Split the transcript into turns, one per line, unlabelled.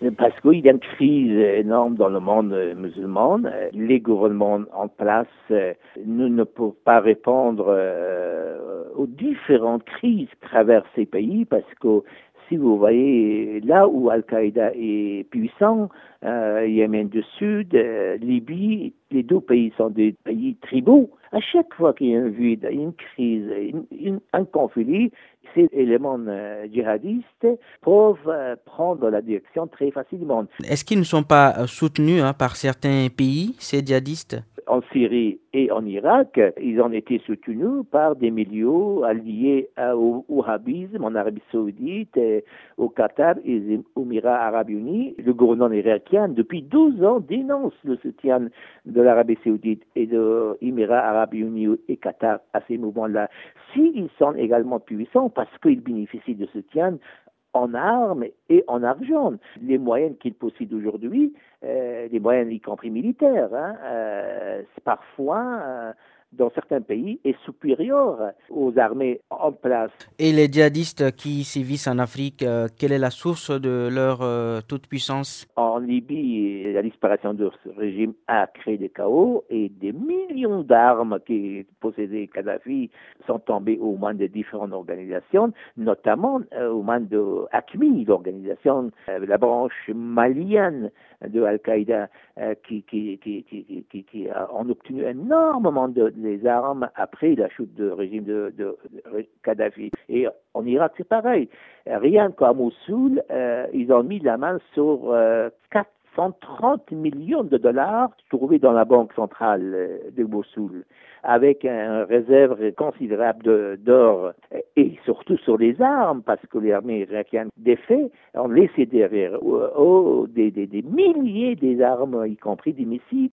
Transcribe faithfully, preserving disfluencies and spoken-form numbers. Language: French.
Parce qu'il y a une crise énorme dans le monde musulman. Les gouvernements en place euh, ne, ne peuvent pas répondre euh, aux différentes crises qui traversent ces pays parce que si vous voyez là où Al-Qaïda est puissant, euh, Yémen du Sud, euh, Libye, les deux pays sont des pays tribaux. À chaque fois qu'il y a un vide, une crise, une, une, un conflit, ces éléments euh, djihadistes peuvent euh, prendre la direction très facilement.
Est-ce qu'ils ne sont pas euh, soutenus hein, par certains pays, ces djihadistes?
En Syrie et en Irak, ils ont été soutenus par des milieux alliés au wahhabisme en Arabie Saoudite, au Qatar et aux Émirats Arabes Unis. Le gouvernement irakien, depuis douze ans, dénonce le soutien de l'Arabie Saoudite et des Émirats Arabes Unis et Qatar à ces mouvements-là. S'ils sont également puissants parce qu'ils bénéficient de soutien en armes et en argent. Les moyens qu'ils possèdent aujourd'hui, euh, les moyens y compris militaires, hein, euh, parfois, euh, dans certains pays, est supérieur aux armées en place.
Et les djihadistes qui sévissent en Afrique, euh, quelle est la source de leur euh, toute-puissance?
En Libye, la disparition de ce régime a créé des chaos et des millions d'armes qui possédaient Kadhafi sont tombées aux mains de différentes organisations, notamment euh, aux mains de AQMI, l'organisation, euh, la branche malienne de Al-Qaïda, euh, qui, qui, qui, qui, qui, qui a obtenu énormément de, de armes après la chute du régime de, de, de Kadhafi. Et en Irak, c'est pareil. Rien qu'à Mossoul, euh, ils ont mis la main sur euh, quatre cent trente millions de dollars trouvés dans la banque centrale euh, de Mossoul, avec une réserve considérable de, d'or et surtout sur les armes, parce que les armées irakiennes, des faits, ont laissé derrière oh, oh, des, des, des milliers d'armes, y compris des missiles.